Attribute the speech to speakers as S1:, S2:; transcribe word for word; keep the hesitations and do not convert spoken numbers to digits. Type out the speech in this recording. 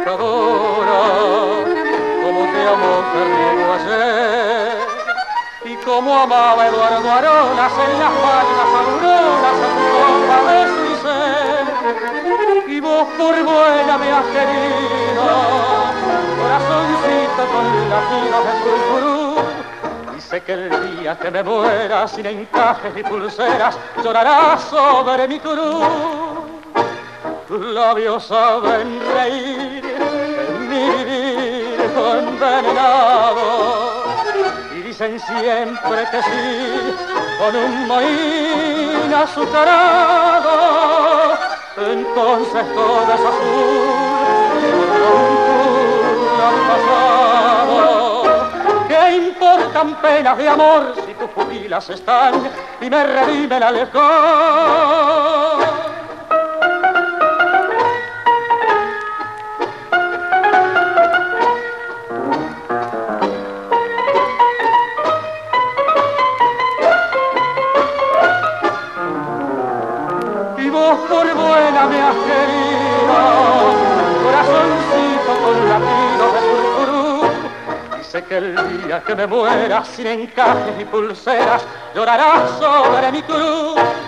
S1: pecadora, como te amó Carriego ayer, y como amaba Eduardo Arolas en las palmas auroras en forma de su ser. Y vos por buena me has querido, corazoncito con latidos de purpurú. Y sé que el día que me muera sin encajes ni pulseras llorarás sobre mi cruz. Tus labios saben reír en mi vivir condenado y dicen siempre que sí con un mohín azucarado. Entonces todo es azul al pasado. ¿Qué importan penas de amor si tus pupilas están y me redime la lejos? Por buena me has querido, corazoncito con latidos de purpurú. Y sé que el día que me muera sin encajes ni pulseras llorarás sobre mi cruz.